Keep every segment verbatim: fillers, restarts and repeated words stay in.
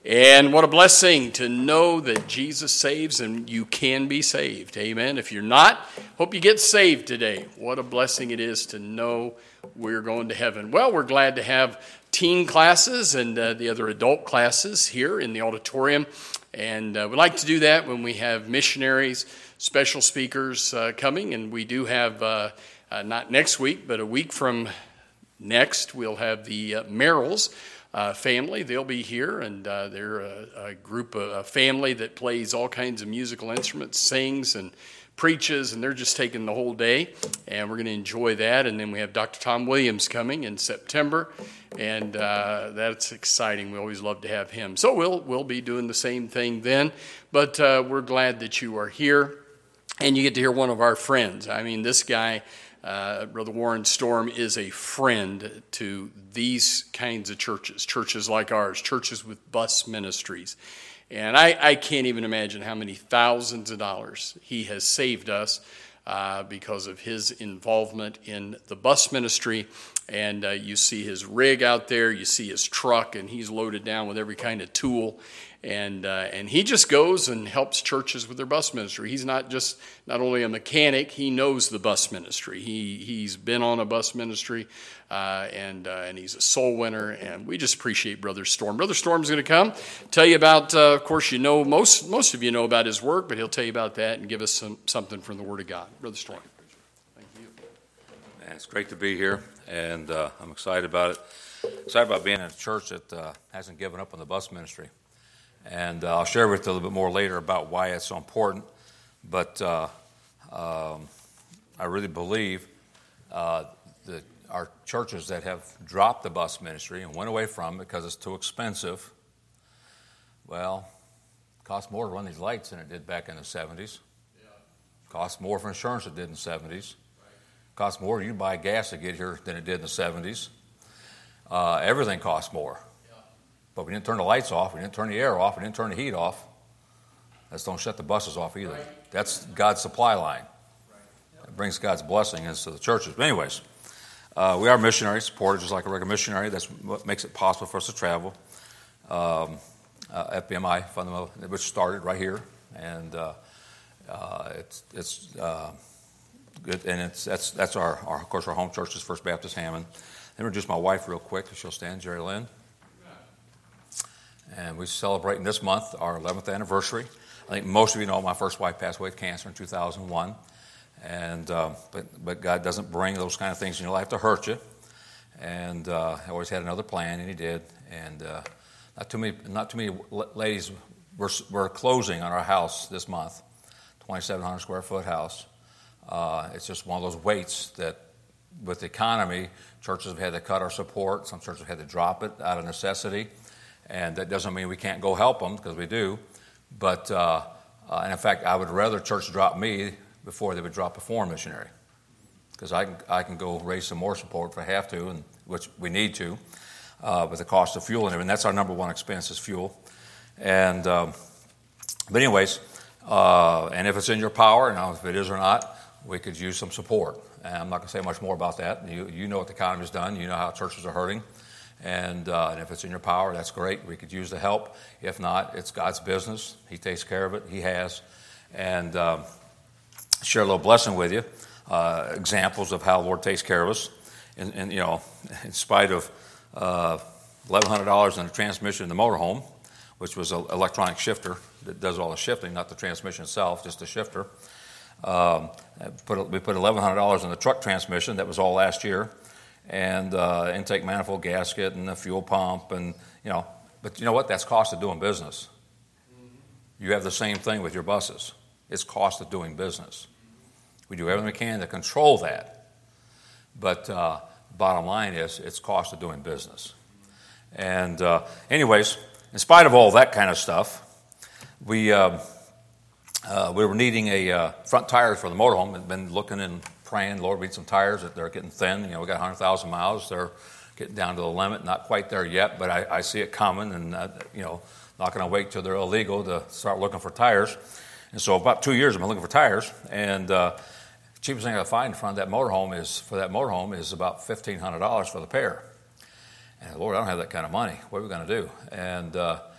And what a blessing to know that Jesus saves and you can be saved. Amen. If you're not, hope you get saved today. What a blessing it is to know we're going to heaven. Well, we're glad to have teen classes and uh, the other adult classes here in the auditorium. And uh, we like to do that when we have missionaries, special speakers uh, coming. And we do have, uh, uh, not next week, but a week from next, we'll have the uh, Merrills uh, family. They'll be here, and uh, they're a, a group, of, a family that plays all kinds of musical instruments, sings and preaches, and they're just taking the whole day, and we're going to enjoy that. And then we have Doctor Tom Williams coming in September, and uh, that's exciting. We always love to have him. So we'll we'll be doing the same thing then, but uh, we're glad that you are here, and you get to hear one of our friends. I mean, this guy, uh, Brother Warren Storm, is a friend to these kinds of churches, churches like ours, churches with bus ministries. And I, I can't even imagine how many thousands of dollars he has saved us uh, because of his involvement in the bus ministry. And uh, you see his rig out there, you see his truck, and he's loaded down with every kind of tool. And uh, and he just goes and helps churches with their bus ministry. He's not just not only a mechanic, he knows the bus ministry. He he's been on a bus ministry, uh, and uh, and he's a soul winner. And we just appreciate Brother Storm. Brother Storm's going to come tell you about. Uh, of course, you know most most of you know about his work, but he'll tell you about that and give us some something from the Word of God. Brother Storm. Thank you. Man, it's great to be here, and uh, I'm excited about it. Excited about being in a church that uh, hasn't given up on the bus ministry. And uh, I'll share with you a little bit more later about why it's so important. But uh, um, I really believe uh, that our churches that have dropped the bus ministry and went away from it because it's too expensive, well, it costs more to run these lights than it did back in the seventies. Yeah. It costs more for insurance than it did in the seventies. Right. It costs more to buy gas to get here than it did in the seventies. Uh, everything costs more. But we didn't turn the lights off, we didn't turn the air off, we didn't turn the heat off. Let's don't shut the buses off either. Right. That's God's supply line. Right. Yep. It brings God's blessing into the churches. But anyways, uh, we are missionaries, supported just like a regular missionary. That's what makes it possible for us to travel. Um, uh, F B M I, fundamental, which started right here, and uh, uh, it's it's uh, good. And it's that's that's our, our of course our home church is First Baptist Hammond. Let me introduce my wife real quick. She'll stand, Jerry Lynn. And we're celebrating this month our eleventh anniversary. I think most of you know my first wife passed away with cancer in two thousand one. And uh, but but God doesn't bring those kind of things in your life to hurt you. And uh, I always had another plan, and He did. And uh, not too many not too many ladies were were closing on our house this month, twenty-seven hundred square foot house. Uh, it's just one of those weights that, with the economy, churches have had to cut our support. Some churches have had to drop it out of necessity. And that doesn't mean we can't go help them, because we do. But, uh, uh, and in fact, I would rather church drop me before they would drop a foreign missionary. Because I can, I can go raise some more support if I have to, and which we need to, uh, with the cost of fuel and everything. That's our number one expense is fuel. And, um, but anyways, uh, and if it's in your power, and if it is or not, we could use some support. And I'm not going to say much more about that. You, you know what the economy's done. You know how churches are hurting. And, uh, and if it's in your power, that's great. We could use the help. If not, it's God's business. He takes care of it. He has. And um, share a little blessing with you. Uh, examples of how the Lord takes care of us. And, and you know, in spite of uh, eleven hundred dollars in the transmission in the motorhome, which was an electronic shifter that does all the shifting, not the transmission itself, just the shifter. Um, put, we put eleven hundred dollars in the truck transmission. That was all last year. And uh, intake manifold gasket and the fuel pump, and you know, but you know what? That's cost of doing business. Mm-hmm. You have the same thing with your buses. It's cost of doing business. We do everything we can to control that, but uh, bottom line is it's cost of doing business. And uh, anyways, in spite of all that kind of stuff, we uh, uh, we were needing a uh, front tires for the motorhome. We've been looking and praying, Lord, we need some tires that they're getting thin. You know, we got one hundred thousand miles. They're getting down to the limit. Not quite there yet, but I, I see it coming, and uh, you know, not going to wait till they're illegal to start looking for tires. And so about two years I've been looking for tires, and uh, the cheapest thing I find in front of that motorhome is for that motorhome is about fifteen hundred dollars for the pair. And Lord, I don't have that kind of money. What are we going to do? And uh,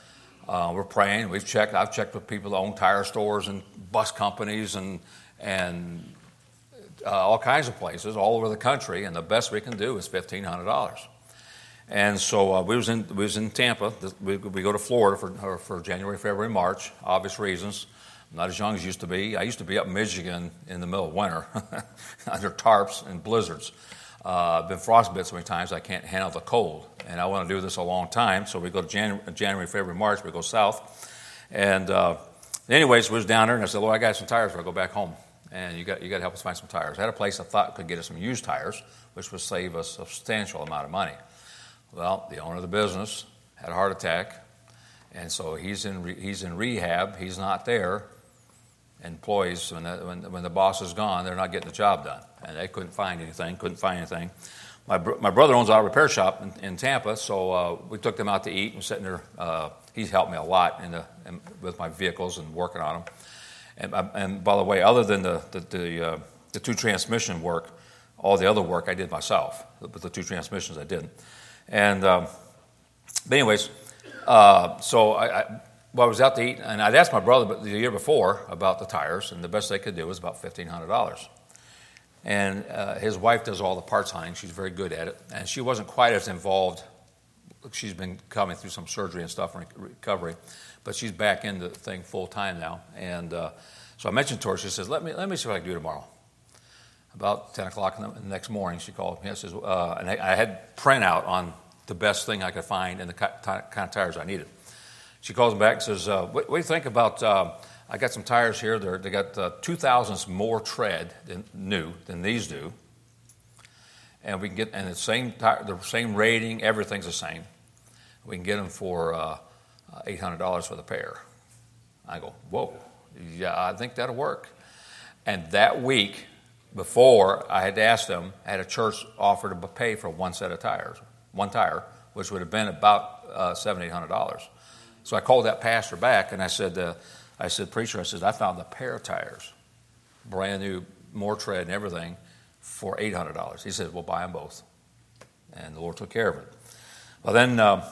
Uh, we're praying. We've checked. I've checked with people that own tire stores and bus companies and and uh, all kinds of places all over the country. And the best we can do is fifteen hundred dollars. And so uh, we was in we was in Tampa. We, we go to Florida for for January, February, March. Obvious reasons. I'm not as young as I used to be. I used to be up in Michigan in the middle of winter under tarps and blizzards. Uh, I've been frostbitten so many times I can't handle the cold, and I want to do this a long time. So we go to January, January February, March. We go south, and uh, anyways, we was down there, and I said, "Lord, I got some tires. I'll go back home, and you got you got to help us find some tires." I had a place I thought could get us some used tires, which would save us a substantial amount of money. Well, the owner of the business had a heart attack, and so he's in re- he's in rehab. He's not there. Employees, when the, when, when the boss is gone, they're not getting the job done. And they couldn't find anything, couldn't find anything. My br- my brother owns an auto repair shop in, in Tampa, so uh, we took them out to eat and sitting there. Uh, he's helped me a lot in the, in, with my vehicles and working on them. And, and by the way, other than the the, the, uh, the two transmission work, all the other work I did myself. But the two transmissions I didn't. And um, but anyways, uh, so I. I Well, I was out to eat, and I'd asked my brother the year before about the tires, and the best they could do was about fifteen hundred dollars. And uh, his wife does all the parts hunting. She's very good at it, and she wasn't quite as involved. She's been coming through some surgery and stuff and recovery, but she's back into the thing full time now. And uh, so I mentioned to her. She says, "Let me let me see what I can do tomorrow." About ten o'clock in the, the next morning, she called me. I says, uh, and I, I had printout on the best thing I could find and the kind of tires I needed. She calls me back and says, uh, what, what do you think about, uh, I got some tires here. They're, they got uh, two thousandths more tread than new than these do. And we can get, and the same tire, the same rating, everything's the same. We can get them for uh, eight hundred dollars for the pair. I go, whoa, yeah, I think that'll work. And that week before, I had asked them, I had a church offer to pay for one set of tires, one tire, which would have been about uh, seven hundred, eight hundred dollars. So I called that pastor back, and I said, uh, I said, preacher, I said, I found a pair of tires, brand new, more tread and everything, for eight hundred dollars. He said, well, buy them both. And the Lord took care of it. Well, then, uh,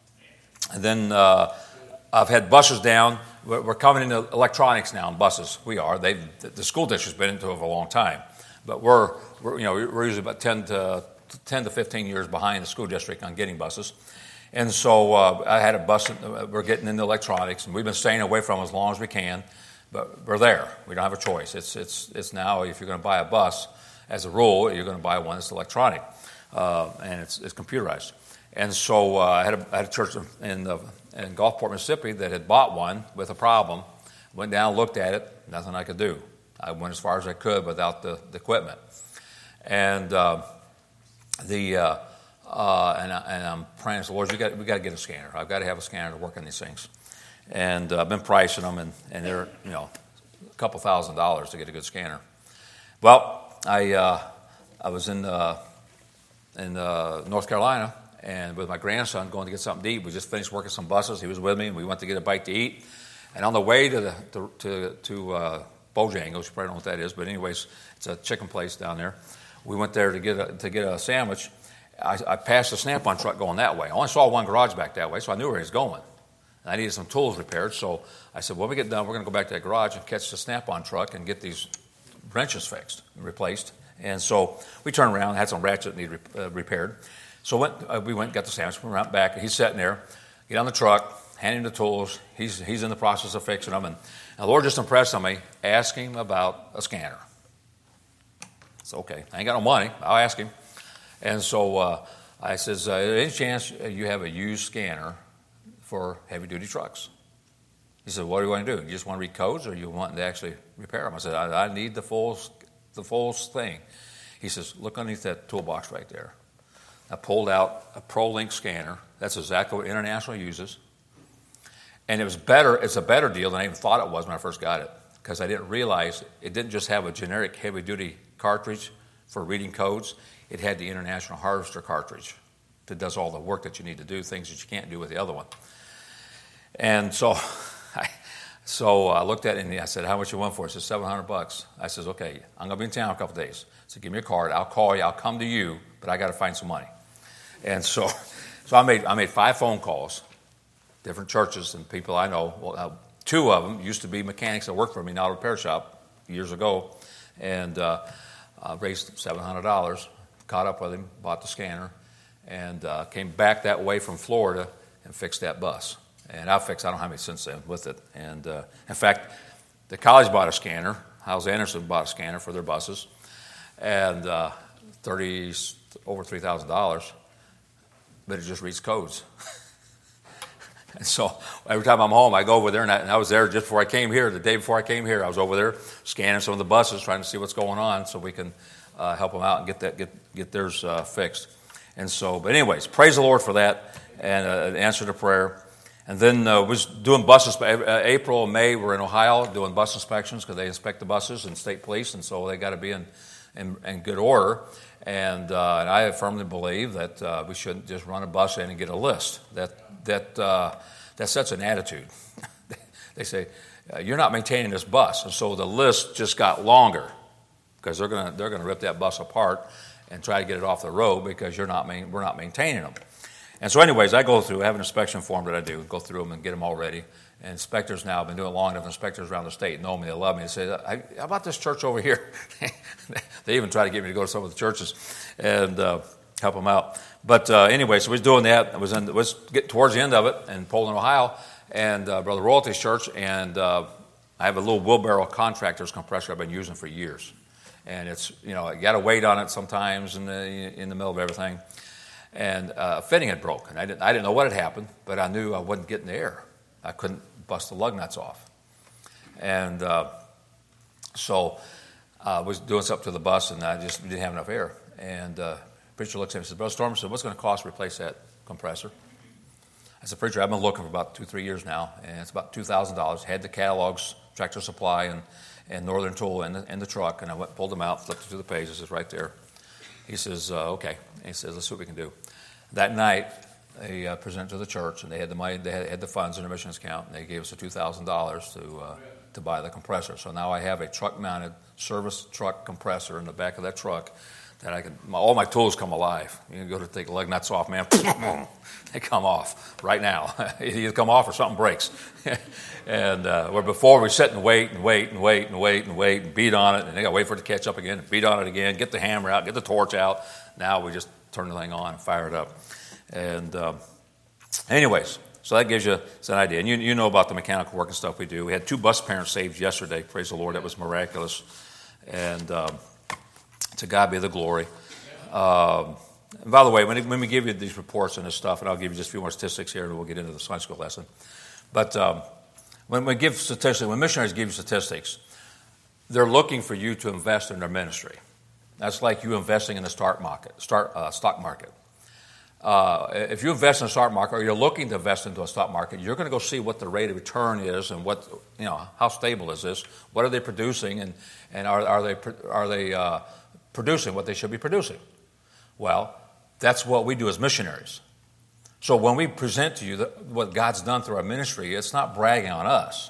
then uh, I've had buses down. We're, we're coming into electronics now in buses. We are. They, the school district's been into it for a long time. But we're, we're you know, we're usually about ten to fifteen years behind the school district on getting buses. And so uh, I had a bus, uh, we're getting into electronics, and we've been staying away from them as long as we can, but we're there. We don't have a choice. It's it's it's now, if you're going to buy a bus, as a rule, you're going to buy one that's electronic, uh, and it's, it's computerized. And so uh, I, had a, I had a church in, the, in Gulfport, Mississippi that had bought one with a problem. Went down, looked at it, nothing I could do. I went as far as I could without the, the equipment. And uh, the... Uh, Uh, and, I, and I'm praying, Lord, we got we got to get a scanner. I've got to have a scanner to work on these things. And uh, I've been pricing them, and, and they're you know a couple thousand dollars to get a good scanner. Well, I uh, I was in uh, in uh, North Carolina, and with my grandson going to get something to eat. We just finished working some buses. He was with me, and we went to get a bite to eat. And on the way to the to to, to uh, Bojangles, you probably don't know what that is, but anyways, it's a chicken place down there. We went there to get a, to get a sandwich. I, I passed the Snap-on truck going that way. I only saw one garage back that way, so I knew where he was going. And I needed some tools repaired, so I said, when we get done, we're going to go back to that garage and catch the Snap-on truck and get these wrenches fixed, replaced. And so we turned around, had some ratchets that needed uh, repaired. So went, uh, we went and got the sandwich, we went back, and he's sitting there, get on the truck, hand him the tools. He's, he's in the process of fixing them. And, and the Lord just impressed on me, ask him about a scanner. It's okay, I ain't got no money, I'll ask him. And so uh, I says, uh, any chance you have a used scanner for heavy-duty trucks? He said, what do you want to do? You just want to read codes, or you want to actually repair them? I said, I, I need the full, the full thing. He says, look underneath that toolbox right there. I pulled out a ProLink scanner. That's exactly what International uses. And it was better. It's a better deal than I even thought it was when I first got it, because I didn't realize it didn't just have a generic heavy-duty cartridge for reading codes. It had the International Harvester cartridge that does all the work that you need to do, things that you can't do with the other one. And so I, so I looked at it, and I said, how much you want for it? He said, seven hundred bucks. I said, okay, I'm going to be in town in a couple of days. So give me a card. I'll call you. I'll come to you, but I got to find some money. And so so I made I made five phone calls different churches and people I know. Well, uh, two of them used to be mechanics that worked for me in an auto repair shop years ago, and uh, uh, raised seven hundred dollars, caught up with him, bought the scanner, and uh, came back that way from Florida and fixed that bus. And I fixed, I don't have any since then with it. And uh, in fact, the college bought a scanner. Hyles Anderson bought a scanner for their buses, and uh, thirty over three thousand dollars, but it just reads codes. And so every time I'm home, I go over there, and I, and I was there just before I came here. The day before I came here, I was over there scanning some of the buses, trying to see what's going on, so we can uh, help them out and get that get get theirs uh, fixed. And so, but anyways, praise the Lord for that, and uh, an answer to prayer. And then uh, was doing buses. Uh, April and May, we're in Ohio doing bus inspections because they inspect the buses and state police, and so they got to be in, in in good order. And, uh, and I firmly believe that uh, we shouldn't just run a bus in and get a list. That that uh, that sets an attitude. They say uh, you're not maintaining this bus, and so the list just got longer because they're gonna they're gonna rip that bus apart and try to get it off the road because you're not main, we're not maintaining them. And so anyways, I go through, I have an inspection form that I do, go through them and get them all ready. And inspectors now, I've been doing it long enough, inspectors around the state know me, they love me. They say, how about this church over here? They even try to get me to go to some of the churches and uh, help them out. But uh, anyway, so we was doing that. I was, in, was getting towards the end of it in Poland, Ohio, and uh, Brother Royalty's church, and uh, I have a little wheelbarrow contractor's compressor I've been using for years. And it's, you know, you got to wait on it sometimes in the, in the middle of everything. And uh, a fitting had broken. I didn't, I didn't know what had happened, but I knew I wasn't getting the air. I couldn't bust the lug nuts off. And uh, so I uh, was doing something to the bus, and I just didn't have enough air. And uh, the preacher looks at me and says, Brother Storm, said, what's it going to cost to replace that compressor? I said, preacher, I've been looking for about two, three years now, and it's about two thousand dollars. Had the catalogs, Tractor Supply, and, and Northern Tool in the, in the truck, and I went, pulled them out, flipped through the pages. It's right there. He says, uh, okay. And he says, let's see what we can do. That night, they uh, presented to the church, and they had the money, they had, had the funds in their missions account, and they gave us the two thousand dollars to uh, to buy the compressor. So now I have a truck-mounted service truck compressor in the back of that truck that I can, my, all my tools come alive. You can go to take the lug nuts off, man, they come off right now. They either come off or something breaks. And uh, where before we sit and wait and wait and wait and wait and wait and beat on it, and they got to wait for it to catch up again, and beat on it again, get the hammer out, get the torch out. Now we just turn the thing on and fire it up. And uh, anyways, so that gives you an idea. And you, you know about the mechanical work and stuff we do. We had two bus parents saved yesterday. Praise the Lord. That was miraculous. And um, to God be the glory. Um, and by the way, when, when we give you these reports and this stuff, and I'll give you just a few more statistics here, and we'll get into the Sunday school lesson. But um, when we give statistics, when missionaries give you statistics, they're looking for you to invest in their ministry. That's like you investing in the stock market. Start, uh, stock market. Uh, if you invest in a stock market, or you're looking to invest into a stock market, you're going to go see what the rate of return is, and what, you know, how stable is this? What are they producing, and and are are they are they uh, producing what they should be producing? Well, that's what we do as missionaries. So when we present to you the, what God's done through our ministry, it's not bragging on us.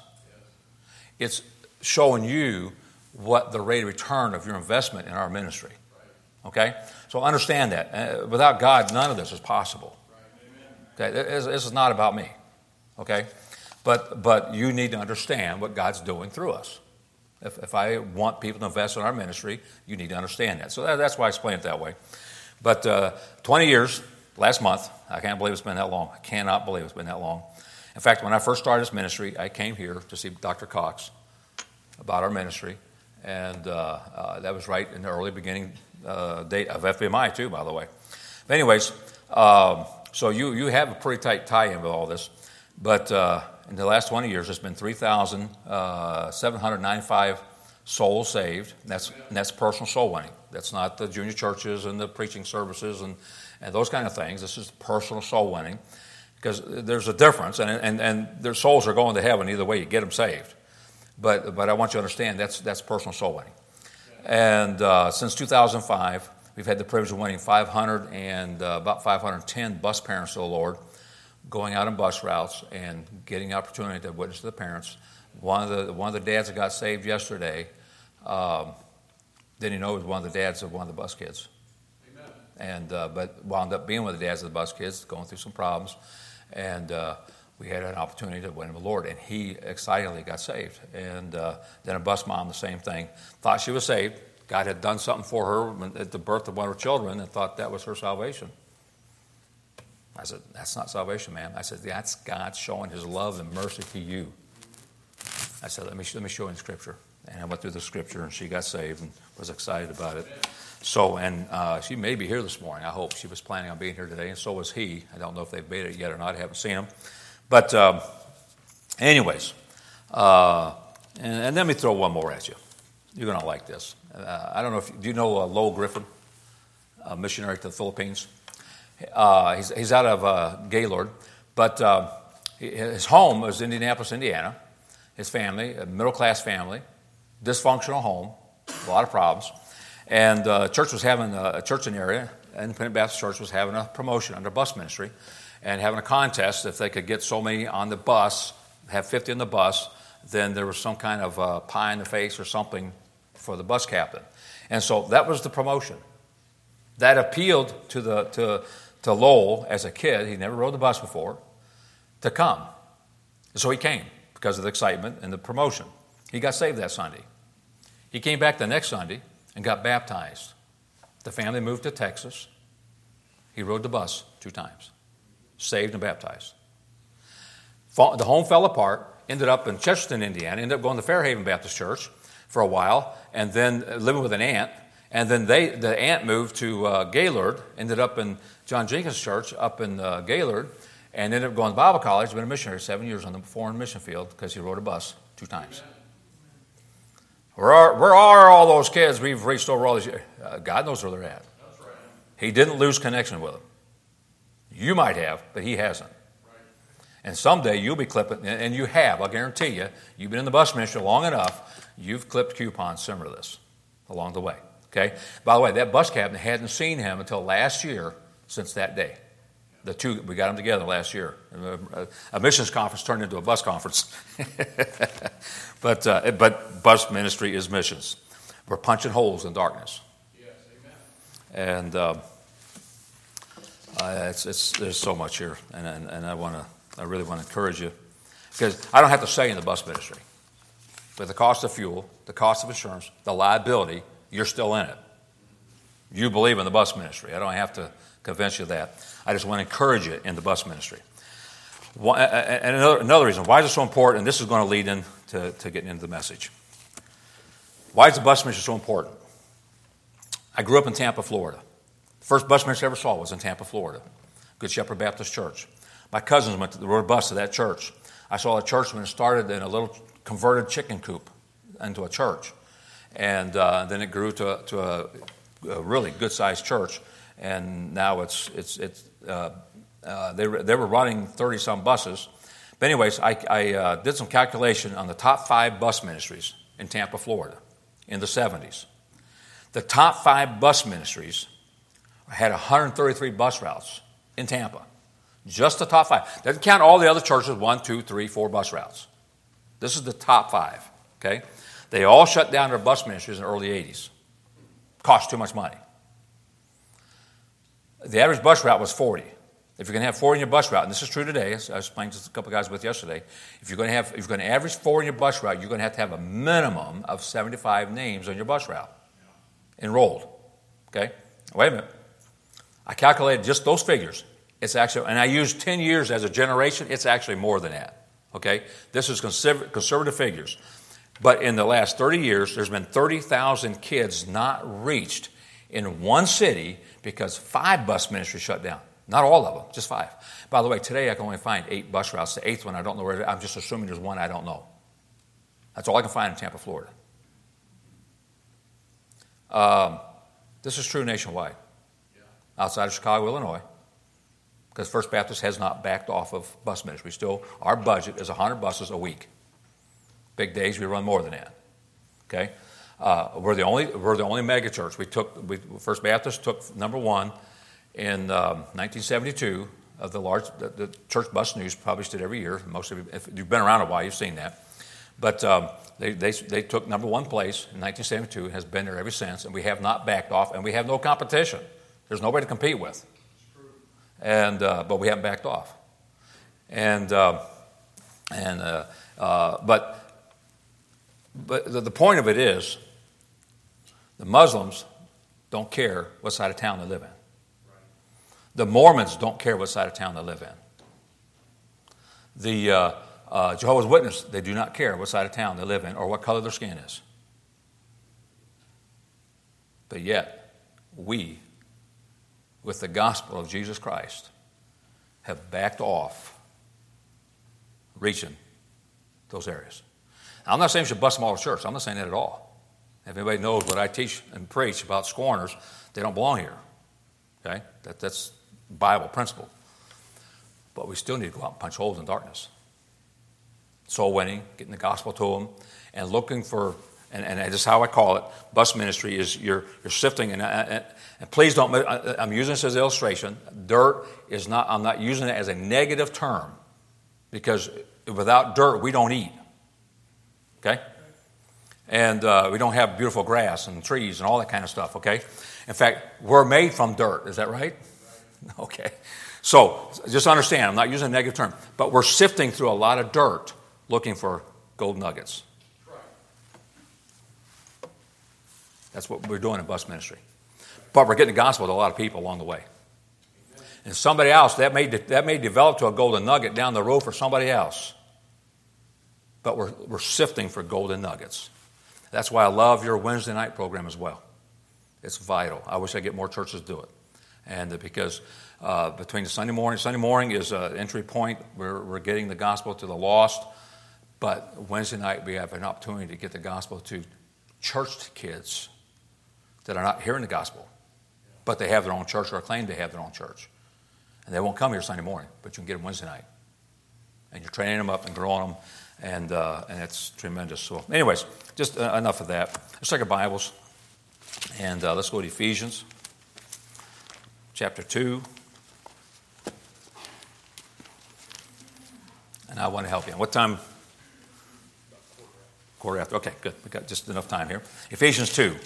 It's showing you what the rate of return of your investment in our ministry. Okay? So understand that. Uh, without God, none of this is possible. Okay? This, this is not about me. Okay? But but you need to understand what God's doing through us. If, if I want people to invest in our ministry, you need to understand that. So that, that's why I explain it that way. But uh, twenty years, last month, I can't believe it's been that long. I cannot believe it's been that long. In fact, when I first started this ministry, I came here to see Doctor Cox about our ministry. And uh, uh, that was right in the early beginning uh, date of F B M I too, by the way. But anyways, um, so you you have a pretty tight tie-in with all this. But uh, in the last twenty years, there's been three thousand seven hundred ninety-five souls saved. And that's and that's personal soul winning. That's not the junior churches and the preaching services and, and those kind of things. This is personal soul winning, because there's a difference, and and and their souls are going to heaven either way you get them saved. But but I want you to understand that's that's personal soul winning. And uh, since two thousand five, we've had the privilege of winning five hundred and uh, about five hundred ten bus parents to the Lord, going out on bus routes and getting the opportunity to witness to the parents. One of the one of the dads that got saved yesterday, um, didn't know he was one of the dads of one of the bus kids. Amen. And uh, but wound up being one of the dads of the bus kids, going through some problems, and uh, we had an opportunity to win the Lord, and he excitedly got saved. And uh, then a bus mom, the same thing, thought she was saved. God had done something for her at the birth of one of her children and thought that was her salvation. I said, that's not salvation, ma'am. I said, that's God showing his love and mercy to you. I said, let me, let me show you in Scripture. And I went through the Scripture, and she got saved and was excited about it. So, and uh, she may be here this morning, I hope. She was planning on being here today, and so was he. I don't know if they've made it yet or not. I haven't seen him. But um, anyways, uh, and, and let me throw one more at you. You're going to like this. Uh, I don't know if, do you know uh, Lowell Griffin, a missionary to the Philippines? Uh, he's, he's out of uh, Gaylord, but uh, his home was Indianapolis, Indiana. His family, a middle-class family, dysfunctional home, a lot of problems. And uh, church was having a, a church in the area, Independent Baptist Church was having a promotion under bus ministry and having a contest. If they could get so many on the bus, have fifty on the bus, then there was some kind of uh, pie in the face or something for the bus captain. And so that was the promotion. That appealed to the to, to Lowell as a kid. He never rode the bus before, to come. And so he came because of the excitement and the promotion. He got saved that Sunday. He came back the next Sunday and got baptized. The family moved to Texas. He rode the bus two times. Saved and baptized. The home fell apart. Ended up in Chesterton, Indiana. Ended up going to Fairhaven Baptist Church for a while, and then living with an aunt. And then they, the aunt moved to uh, Gaylord. Ended up in John Jenkins Church up in uh, Gaylord, and ended up going to Bible college. Been a missionary seven years on the foreign mission field because he rode a bus two times. Where are, where are all those kids we've reached over all these years? Uh, God knows where they're at. That's right. He didn't lose connection with them. You might have, but he hasn't. Right. And someday you'll be clipping, and you have, I'll guarantee you, you've been in the bus ministry long enough, you've clipped coupons similar to this along the way. Okay? By the way, that bus captain hadn't seen him until last year since that day. The two, we got them together last year. A, a missions conference turned into a bus conference. but uh, but bus ministry is missions. We're punching holes in darkness. Yes, amen. And uh, uh, it's it's there's so much here, and and, and I want to I really want to encourage you because I don't have to say in the bus ministry, but the cost of fuel, the cost of insurance, the liability, you're still in it. You believe in the bus ministry. I don't have to convince you of that. I just want to encourage you in the bus ministry. And another, another reason, why is it so important, and this is going to lead into to getting into the message. Why is the bus ministry so important? I grew up in Tampa, Florida. The first bus ministry I ever saw was in Tampa, Florida, Good Shepherd Baptist Church. My cousins went to the road bus to that church. I saw a church when it started in a little converted chicken coop into a church. And uh, then it grew to, to a, a really good-sized church. And now it's it's it's uh, uh, they were, they were running thirty some buses, but anyways, I, I uh, did some calculation on the top five bus ministries in Tampa, Florida, in the seventies. The top five bus ministries had one hundred thirty-three bus routes in Tampa, just the top five. Doesn't count all the other churches, one, two, three, four bus routes. This is the top five. Okay, they all shut down their bus ministries in the early eighties. Cost too much money. The average bus route was forty. If you're going to have four in your bus route, and this is true today, as I explained to a couple of guys with yesterday, if you're going to have, if you're going to average four in your bus route, you're going to have to have a minimum of seventy-five names on your bus route enrolled. Okay? Wait a minute. I calculated just those figures. It's actually, and I used ten years as a generation. It's actually more than that. Okay? This is conservative figures. But in the last thirty years, there's been thirty thousand kids not reached in one city because five bus ministries shut down. Not all of them, just five. By the way, today I can only find eight bus routes. The eighth one, I don't know where it is. I'm just assuming there's one I don't know. That's all I can find in Tampa, Florida. Um, this is true nationwide. Yeah. Outside of Chicago, Illinois, because First Baptist has not backed off of bus ministry. Still, our budget is one hundred buses a week. Big days, we run more than that. Okay? Uh, we're the only we're the only mega church. We took we, First Baptist took number one in um, nineteen seventy-two of the large the, the Church Bus News published it every year. Most of you, if you've been around a while, you've seen that. But um, they, they they took number one place in nineteen seventy-two and has been there ever since. And we have not backed off, and we have no competition. There's nobody to compete with. And uh, but we haven't backed off. And uh, and uh, uh, but but the, the point of it is, the Muslims don't care what side of town they live in. The Mormons don't care what side of town they live in. The uh, uh, Jehovah's Witnesses, they do not care what side of town they live in or what color their skin is. But yet, we, with the gospel of Jesus Christ, have backed off reaching those areas. Now, I'm not saying you should bust them all to church. I'm not saying that at all. If anybody knows what I teach and preach about scorners, they don't belong here. Okay? That, that's Bible principle. But we still need to go out and punch holes in darkness. Soul winning, getting the gospel to them, and looking for, and, and this is how I call it, bus ministry is you're, you're sifting, and, and, and please don't, I'm using this as an illustration. Dirt is not, I'm not using it as a negative term, because without dirt, we don't eat. Okay? And uh, we don't have beautiful grass and trees and all that kind of stuff, okay? In fact, we're made from dirt. Is that right? Okay. So just understand, I'm not using a negative term, but we're sifting through a lot of dirt looking for gold nuggets. That's what we're doing in bus ministry. But we're getting the gospel to a lot of people along the way. And somebody else, that may, that may develop to a golden nugget down the road for somebody else. But we're, we're sifting for golden nuggets. That's why I love your Wednesday night program as well. It's vital. I wish I get more churches to do it. And because uh, between the Sunday morning, Sunday morning is an entry point. We're, we're getting the gospel to the lost. But Wednesday night we have an opportunity to get the gospel to church kids that are not hearing the gospel. But they have their own church or claim they have their own church. And they won't come here Sunday morning, but you can get them Wednesday night. And you're training them up and growing them. And uh, and it's tremendous. So anyways, just uh, enough of that. Let's take our Bibles. And uh, let's go to Ephesians chapter two. And I want to help you. What time? Quarter after. Okay, good. We got just enough time here. Ephesians two.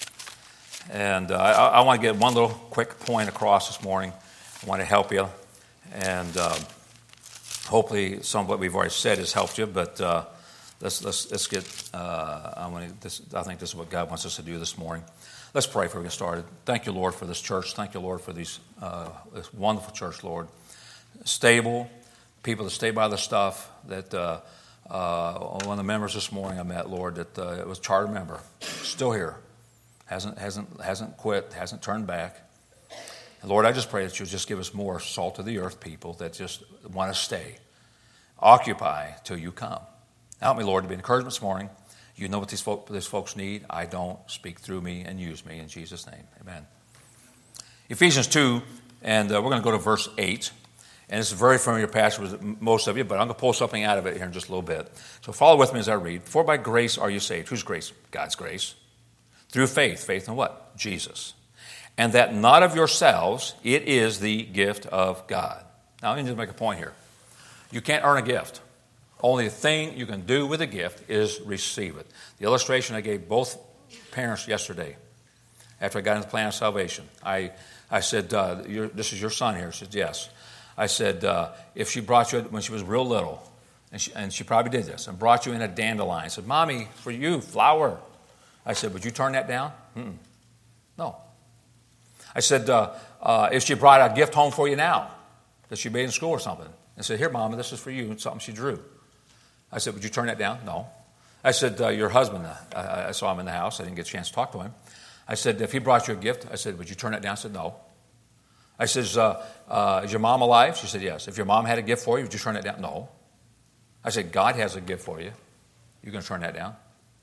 And uh, I, I want to get one little quick point across this morning. I want to help you. And uh, hopefully some of what we've already said has helped you. But uh, let's let's let's get. Uh, I want to. This, I think this is what God wants us to do this morning. Let's pray before we get started. Thank you, Lord, for this church. Thank you, Lord, for these uh, this wonderful church, Lord. Stable people that stay by the stuff. That uh, uh, one of the members this morning I met, Lord, that uh, it was a charter member, still here, hasn't hasn't hasn't quit, hasn't turned back. And Lord, I just pray that you'll just give us more salt of the earth people that just want to stay, occupy till you come. Help me, Lord, to be an encouragement this morning. You know what these, folk, these folks need. I don't. Speak through me and use me in Jesus' name. Amen. Ephesians two, and uh, we're going to go to verse eight. And it's a very familiar passage with most of you, but I'm going to pull something out of it here in just a little bit. So follow with me as I read. For by grace are you saved. Whose grace? God's grace. Through faith. Faith in what? Jesus. And that not of yourselves, it is the gift of God. Now, let me just make a point here. You can't earn a gift. Only thing you can do with a gift is receive it. The illustration I gave both parents yesterday, after I got into the plan of salvation, I, I said, uh, this is your son here. She said, yes. I said, uh, if she brought you, when she was real little, and she, and she probably did this, and brought you in a dandelion, I said, Mommy, for you, flower. I said, would you turn that down? Mm-mm. No. I said, uh, uh, if she brought a gift home for you now, that she made in school or something, and said, here, Mama, this is for you, it's something she drew. I said, would you turn that down? No. I said, uh, your husband, uh, I saw him in the house. I didn't get a chance to talk to him. I said, if he brought you a gift, I said, would you turn that down? I said, no. I said, uh, uh, is your mom alive? She said, yes. If your mom had a gift for you, would you turn that down? No. I said, God has a gift for you. You going to turn that down?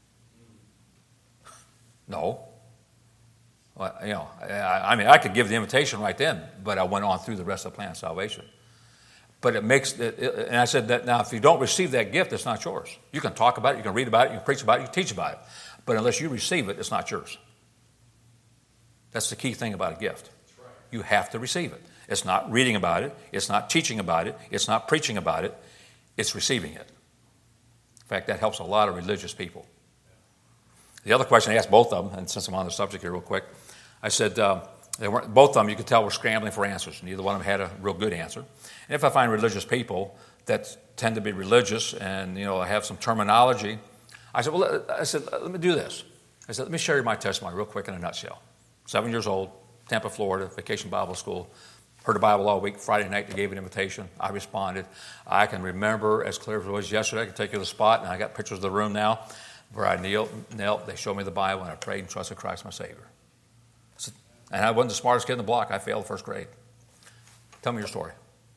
No. Well, you know, I, I mean, I could give the invitation right then, but I went on through the rest of the plan of salvation. But it makes, it, it, and I said that now if you don't receive that gift, it's not yours. You can talk about it, you can read about it, you can preach about it, you can teach about it. But unless you receive it, it's not yours. That's the key thing about a gift. Right. You have to receive it. It's not reading about it, it's not teaching about it, it's not preaching about it, it's receiving it. In fact, that helps a lot of religious people. The other question I asked both of them, and since I'm on the subject here real quick, I said, uh, they weren't, both of them, you could tell, were scrambling for answers. Neither one of them had a real good answer. And if I find religious people that tend to be religious and, you know, have some terminology. I said, well, I said, let me do this. I said, let me share you my testimony real quick in a nutshell. Seven years old, Tampa, Florida, Vacation Bible School. Heard the Bible all week. Friday night, they gave an invitation. I responded. I can remember as clear as it was yesterday. I can take you to the spot, and I got pictures of the room now where I knelt, knelt. They showed me the Bible, and I prayed and trusted Christ my Savior. Said, and I wasn't the smartest kid in the block. I failed first grade. Tell me your story.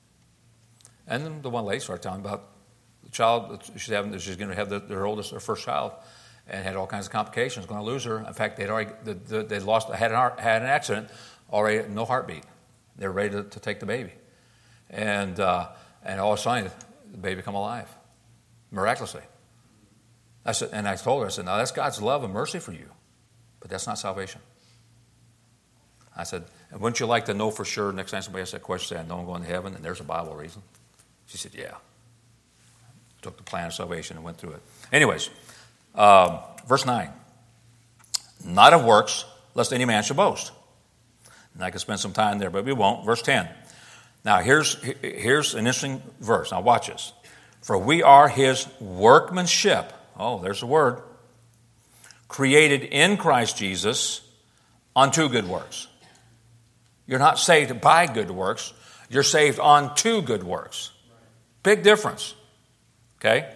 And then the one lady started telling me about the child. She's having. She's going to have the, their oldest, her first child, and had all kinds of complications. Going to lose her. In fact, they'd already the, the, they lost. Had an had an accident. Already no heartbeat. They were ready to, to take the baby, and uh, and all of a sudden the baby come alive, miraculously. I said, and I told her, I said, now that's God's love and mercy for you, but that's not salvation. I said, and wouldn't you like to know for sure? Next time somebody asks that question, say, I know I'm going to heaven, and there's a Bible reason. She said, yeah. Took the plan of salvation and went through it. Anyways, um, verse nine. Not of works, lest any man should boast. And I could spend some time there, but we won't. Verse ten. Now, here's, here's an interesting verse. Now, watch this. For we are his workmanship. Oh, there's the word. Created in Christ Jesus unto good works. You're not saved by good works. You're saved unto good works. Big difference. Okay?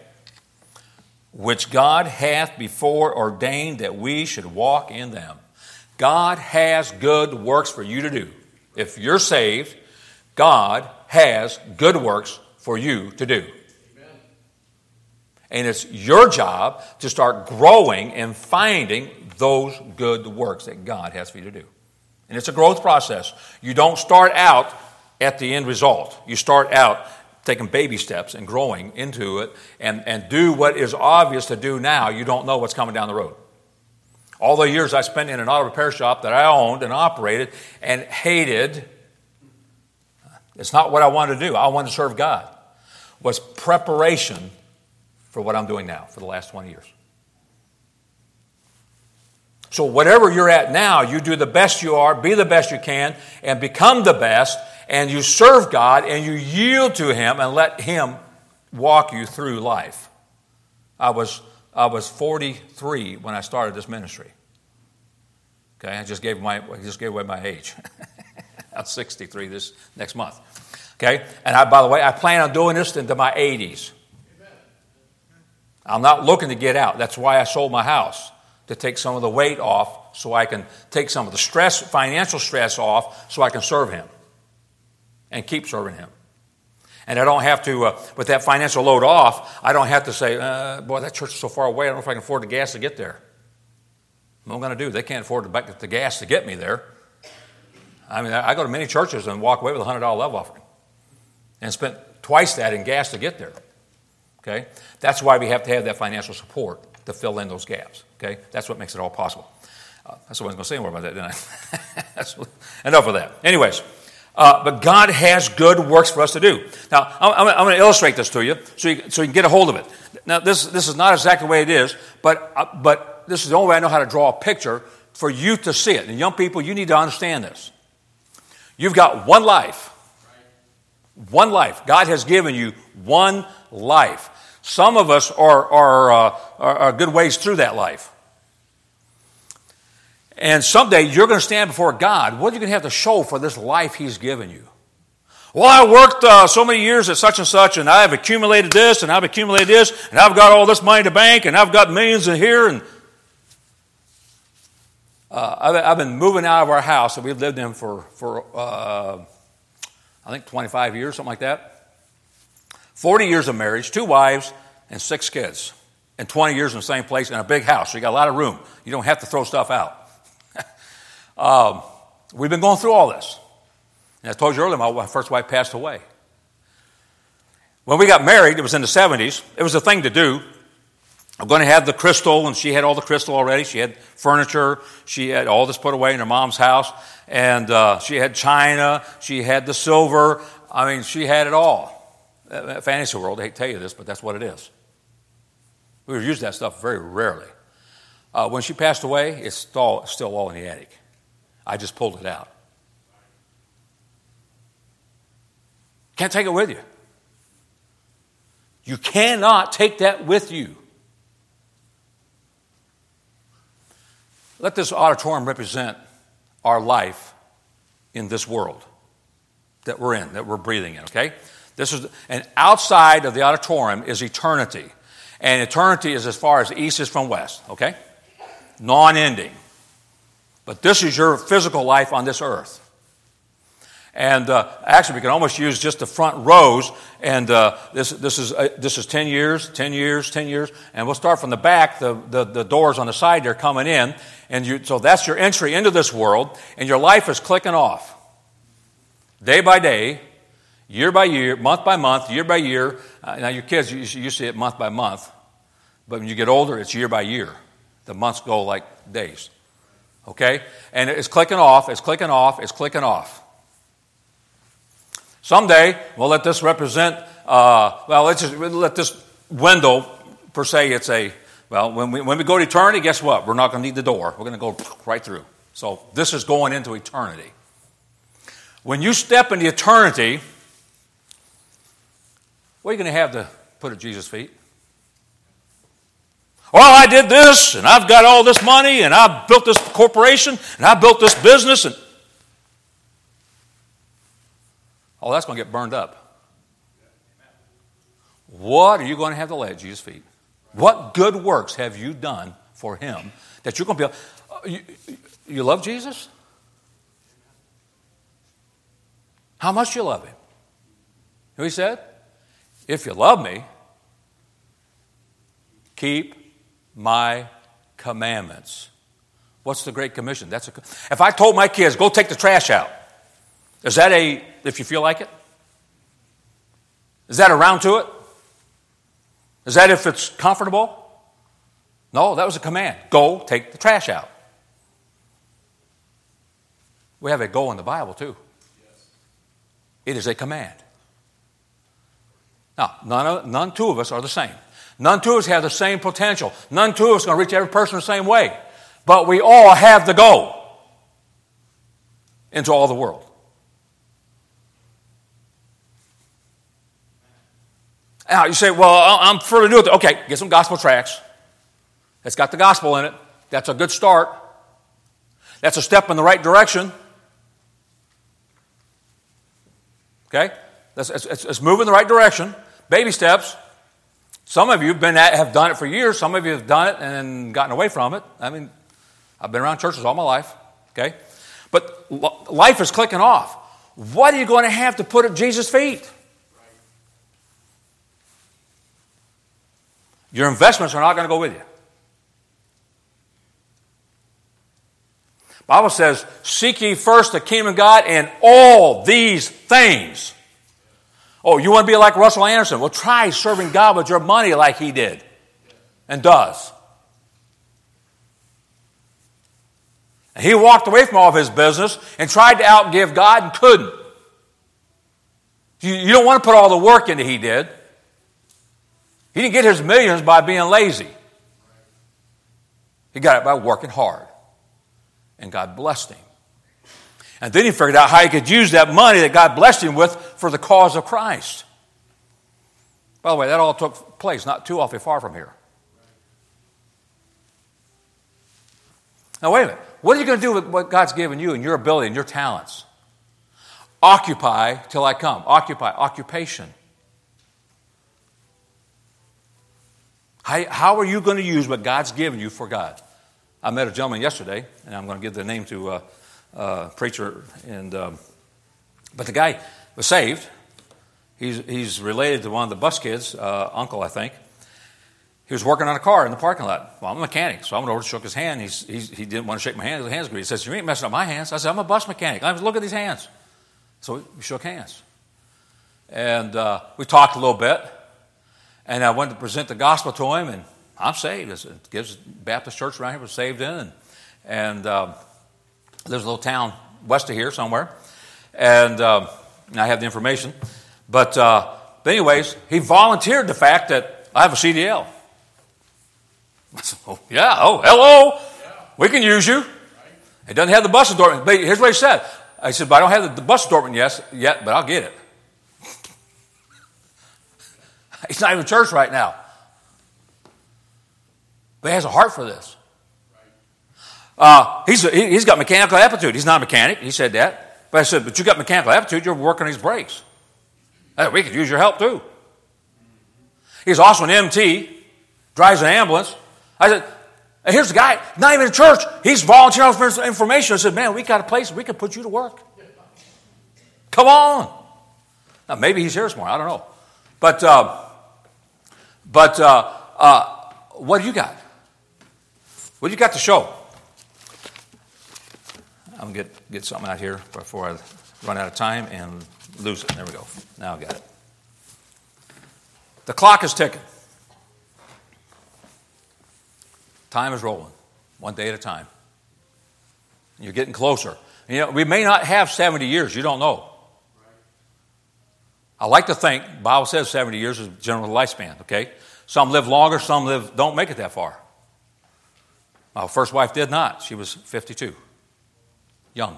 Which God hath before ordained that we should walk in them. God has good works for you to do. If you're saved, God has good works for you to do. Amen. And it's your job to start growing and finding those good works that God has for you to do. And it's a growth process. You don't start out at the end result. You start out taking baby steps and growing into it and, and do what is obvious to do now. You don't know what's coming down the road. All the years I spent in an auto repair shop that I owned and operated and hated, it's not what I wanted to do. I wanted to serve God. Was preparation for what I'm doing now for the last twenty years. So whatever you're at now, you do the best you are, be the best you can, and become the best, and you serve God, and you yield to Him, and let Him walk you through life. I was I was forty-three when I started this ministry. Okay, I just gave my I just gave away my age. I'm sixty-three this next month. Okay, and I, by the way, I plan on doing this into my eighties. I'm not looking to get out. That's why I sold my house, to take some of the weight off, so I can take some of the stress, financial stress off, so I can serve Him and keep serving Him. And I don't have to, uh, with that financial load off, I don't have to say, uh, boy, that church is so far away, I don't know if I can afford the gas to get there. What am I going to do? They can't afford the, the gas to get me there. I mean, I go to many churches and walk away with a one hundred dollars love offering and spent twice that in gas to get there. Okay? That's why we have to have that financial support to fill in those gaps. Okay? That's what makes it all possible. Uh, that's what I was going to say more about that, didn't I? That's, enough of that. Anyways. Uh, but God has good works for us to do. Now, I'm, I'm going to illustrate this to you so, you so you can get a hold of it. Now, this, this is not exactly the way it is, but, uh, but this is the only way I know how to draw a picture for you to see it. And young people, you need to understand this. You've got one life. One life. God has given you one life. Some of us are, are, uh, are, are good ways through that life. And someday you're going to stand before God. What are you going to have to show for this life He's given you? Well, I worked uh, so many years at such and such, and I've accumulated this, and I've accumulated this, and I've got all this money to bank, and I've got millions in here. And uh, I've, I've been moving out of our house that we've lived in for, for uh, I think, twenty-five years, something like that. forty years of marriage, two wives, and six kids. And twenty years in the same place, in a big house. So you got a lot of room. You don't have to throw stuff out. Um, we've been going through all this. And I told you earlier, my first wife passed away. When we got married, it was in the seventies. It was a thing to do. I'm going to have the crystal, and she had all the crystal already. She had furniture. She had all this put away in her mom's house. And uh, she had china. She had the silver. I mean, she had it all. Uh, fantasy world, I hate to tell you this, but that's what it is. We would use that stuff very rarely. Uh, when she passed away, it's still, still all in the attic. I just pulled it out. Can't take it with you. You cannot take that with you. Let this auditorium represent our life in this world that we're in, that we're breathing in, okay? This is, and outside of the auditorium is eternity. And eternity is as far as east is from west, okay? Non-ending. But this is your physical life on this earth. And uh, actually, we can almost use just the front rows. And uh, this this is uh, this is ten years, ten years, ten years. And we'll start from the back. The, the, the doors on the side, they're coming in. And you, so that's your entry into this world. And your life is clicking off. Day by day, year by year, month by month, year by year. Uh, now, your kids, you, you see it month by month. But when you get older, it's year by year. The months go like days. Okay? And it's clicking off, it's clicking off, it's clicking off. Someday, we'll let this represent, uh, well, let's just let this window, per se, it's a, well, when we, when we go to eternity, guess what? We're not going to need the door. We're going to go right through. So this is going into eternity. When you step into eternity, what are you going to have to put at Jesus' feet? Well, I did this, and I've got all this money, and I built this corporation, and I built this business, and oh, that's going to get burned up. What are you going to have to lay at Jesus' feet? What good works have you done for him that you're going to be able, you, you love Jesus? How much do you love him? You know what he said? If you love me, keep my commandments. What's the Great Commission? That's a, if I told my kids, go take the trash out, is that a, if you feel like it? Is that a round to it? Is that if it's comfortable? No, that was a command. Go take the trash out. We have a go in the Bible too. It is a command. Now, none, of, none two of us are the same. None two of us have the same potential. None two of us are going to reach every person the same way. But we all have the go into all the world. Now, you say, well, I'm further to do it. Okay, get some gospel tracts. It's got the gospel in it. That's a good start. That's a step in the right direction. Okay? Let's, let's, let's move in the right direction. Baby steps. Some of you have, been at, have done it for years. Some of you have done it and gotten away from it. I mean, I've been around churches all my life. Okay? But life is clicking off. What are you going to have to put at Jesus' feet? Your investments are not going to go with you. The Bible says, seek ye first the kingdom of God and all these things. Oh, you want to be like Russell Anderson? Well, try serving God with your money like he did and does. And he walked away from all of his business and tried to outgive God and couldn't. You, you don't want to put all the work into he did. He didn't get his millions by being lazy. He got it by working hard. And God blessed him. And then he figured out how he could use that money that God blessed him with for the cause of Christ. By the way, that all took place not too awfully far from here. Now, wait a minute. What are you going to do with what God's given you and your ability and your talents? Occupy till I come. Occupy. Occupation. How, how are you going to use what God's given you for God? I met a gentleman yesterday, and I'm going to give the name to a, a preacher. And um, but the guy was saved. He's he's related to one of the bus kids, uh, uncle, I think. He was working on a car in the parking lot. Well, I'm a mechanic, so I went over and shook his hand. He's, he's, he didn't want to shake my hand. His hands greasy. He says, "You ain't messing up my hands." I said, "I'm a bus mechanic." I said, "Look at these hands." So we shook hands, and uh, we talked a little bit. And I went to present the gospel to him, and I'm saved. It gives Baptist church around here was saved in, and, and um, there's a little town west of here somewhere, and um, I have the information. But, uh, but anyways, he volunteered the fact that I have a C D L. I said, oh, yeah, oh, hello, yeah. We can use you. Right. He doesn't have the bus assortment. But here's what he said. I said, but I don't have the, the bus assortment yet, yet, but I'll get it. He's not even in church right now. But he has a heart for this. Uh, he's, he, he's got mechanical aptitude. He's not a mechanic. He said that. But I said, but you got mechanical aptitude. You're working on his brakes. Hey, we could use your help too. He's also an M T. Drives an ambulance. I said, and here's the guy, not even in church. He's volunteering for information. I said, man, we got a place we can put you to work. Come on. Now, maybe he's here this morning. I don't know. But, uh, but uh, uh, what do you got? What do you got to show? I'm going to get, get something out here before I run out of time and lose it. There we go. Now I got it. The clock is ticking. Time is rolling, one day at a time. You're getting closer. And, you know, we may not have seventy years. You don't know. I like to think, the Bible says seventy years is general lifespan, okay? Some live longer, some live don't make it that far. My first wife did not. She was fifty-two, young.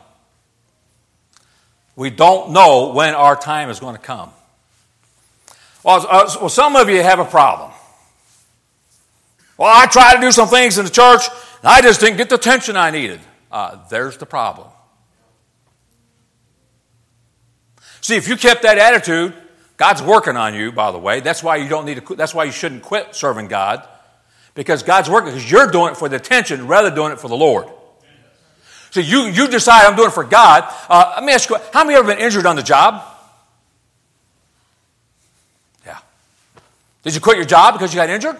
We don't know when our time is going to come. Well, uh, well, some of you have a problem. Well, I tried to do some things in the church, and I just didn't get the attention I needed. Uh, there's the problem. See, if you kept that attitude, God's working on you, by the way. That's why you don't need to. That's why you shouldn't quit serving God, because God's working, because you're doing it for the attention rather than doing it for the Lord. So you, you decide, I'm doing it for God. Uh, let me ask you, how many of you have been injured on the job? Yeah. Did you quit your job because you got injured?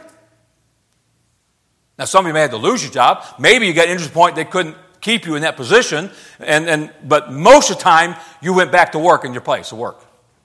Now, some of you may have to lose your job. Maybe you got injured to the point they couldn't keep you in that position. And, and but most of the time, you went back to work in your place of work.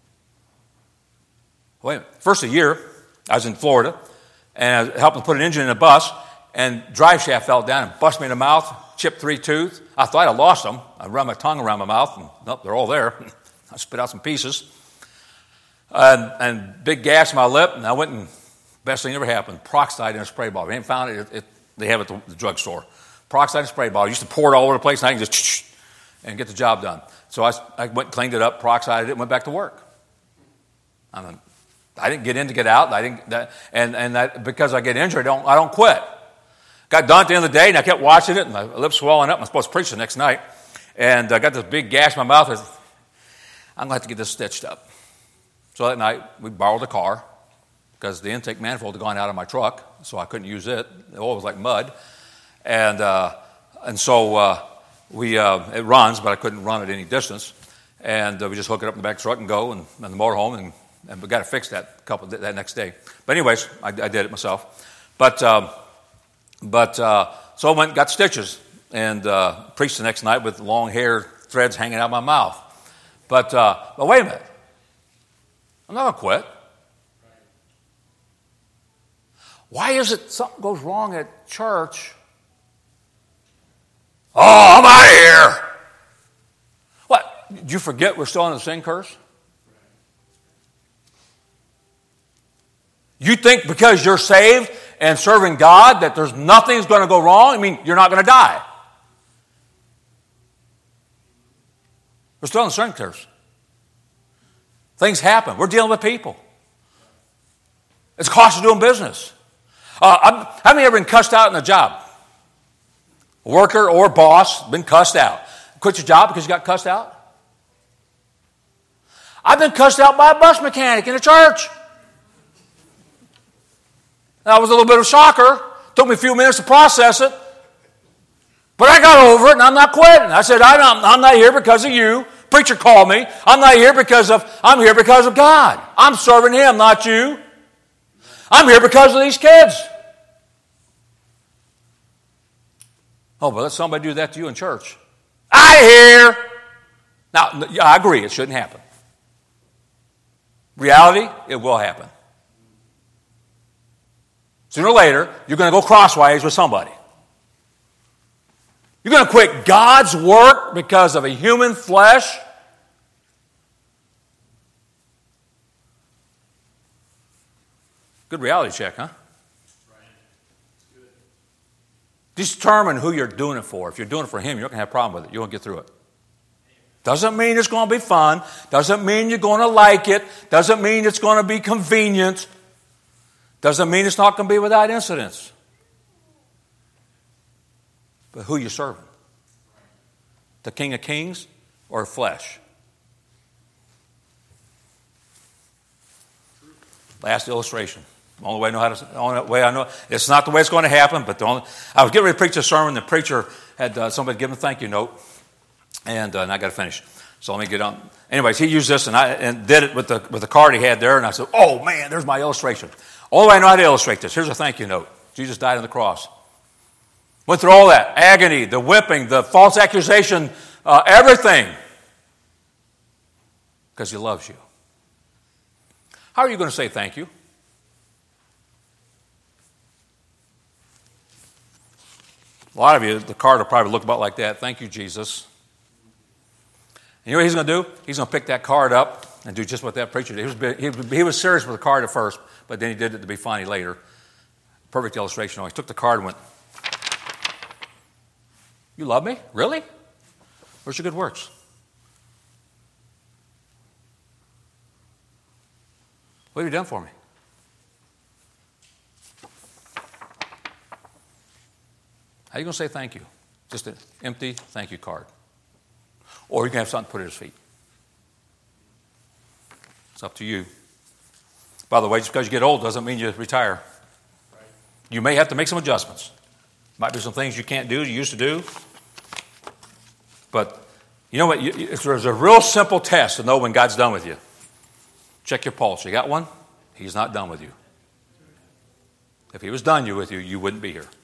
Wait a minute. First of the year, I was in Florida, and I was helping put an engine in a bus, and drive shaft fell down and bust me in the mouth, chipped three tooth. I thought I lost them. I run my tongue around my mouth, and nope, they're all there. I spit out some pieces. And, and big gash in my lip, and I went and, best thing ever happened, peroxide in a spray bottle. We ain't found it, it, it they have it at the, the drugstore. Peroxide in a spray bottle. I used to pour it all over the place, and I can just and get the job done. So I, I went and cleaned it up, peroxided it, and went back to work. I mean, I didn't get in to get out. I didn't, that, and and that, because I get injured, I don't, I don't quit. Got done at the end of the day, and I kept watching it, and my lips swelling up. I'm supposed to preach the next night. And I got this big gash in my mouth. I said, I'm going to have to get this stitched up. So that night, we borrowed a car, because the intake manifold had gone out of my truck, so I couldn't use it. The oil was like mud. And uh, and so uh, we uh, it runs, but I couldn't run it any distance. And uh, we just hook it up in the back of the truck and go, and, and the motorhome, and, and we got to fix that couple that next day. But anyways, I, I did it myself. But um, but uh, so I went and got stitches and uh, preached the next night with long hair threads hanging out of my mouth. But uh, but wait a minute, I'm not going to quit. Why is it something goes wrong at church? Oh, I'm out of here. What? Did you forget we're still in the sin curse? You think because you're saved and serving God that there's nothing's going to go wrong? I mean, you're not going to die. We're still in the sin curse. Things happen. We're dealing with people. It's cost of doing business. Uh, how many ever been cussed out in a job? A worker or boss been cussed out. Quit your job because you got cussed out? I've been cussed out by a bus mechanic in a church. That was a little bit of a shocker. Took me a few minutes to process it. But I got over it, and I'm not quitting. I said, I'm not, I'm not here because of you. Preacher called me. I'm not here because of, I'm here because of God. I'm serving Him, not you. I'm here because of these kids. Oh, but let somebody do that to you in church. I hear. Now, I agree, it shouldn't happen. Reality, it will happen. Sooner or later, you're going to go crosswise with somebody. You're going to quit God's work because of a human flesh. Good reality check, huh? Determine who you're doing it for. If you're doing it for Him, you're not going to have a problem with it. You're going to get through it. Doesn't mean it's going to be fun. Doesn't mean you're going to like it. Doesn't mean it's going to be convenient. Doesn't mean it's not going to be without incidents. But who you serving? The King of Kings or flesh? Last illustration. The only way I know how to. The only way I know it's not the way it's going to happen, but the only. I was getting ready to preach a sermon. The preacher had uh, somebody give him a thank you note, and, uh, and I got to finish. So let me get on. Anyways, he used this and I and did it with the with the card he had there, and I said, "Oh man, there's my illustration. Only way I know how to illustrate this. Here's a thank you note. Jesus died on the cross. Went through all that agony, the whipping, the false accusation, uh, everything, because he loves you. How are you going to say thank you? A lot of you, the card will probably look about like that. Thank you, Jesus. And you know what he's going to do? He's going to pick that card up and do just what that preacher did. He was, he was serious with the card at first, but then he did it to be funny later. Perfect illustration. He took the card and went, "You love me? Really? Where's your good works? What have you done for me?" How are you going to say thank you? Just an empty thank you card. Or you can have something put at his feet. It's up to you. By the way, just because you get old doesn't mean you retire. You may have to make some adjustments. Might be some things you can't do, you used to do. But you know what? There's a real simple test to know when God's done with you. Check your pulse. You got one? He's not done with you. If he was done with you, you wouldn't be here.